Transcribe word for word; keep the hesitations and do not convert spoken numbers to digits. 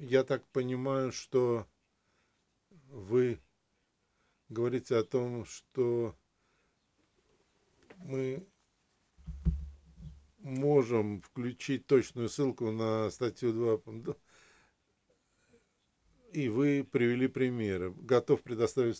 я так понимаю, что вы говорите о том, что мы можем включить точную ссылку на статью два, и вы привели примеры. Готов предоставить